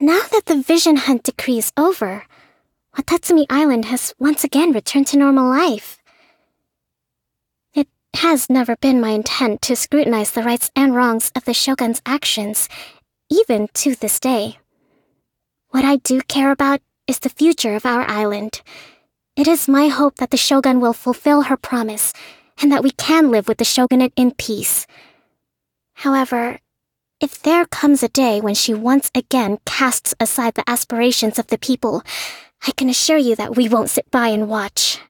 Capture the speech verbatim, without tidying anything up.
Now that the Vision Hunt decree is over, Watatsumi Island has once again returned to normal life. It has never been my intent to scrutinize the rights and wrongs of the Shogun's actions, even to this day. What I do care about is the future of our island. It is my hope that the Shogun will fulfill her promise, and that we can live with the Shogunate in peace. However, if there comes a day when she once again casts aside the aspirations of the people, I can assure you that we won't sit by and watch.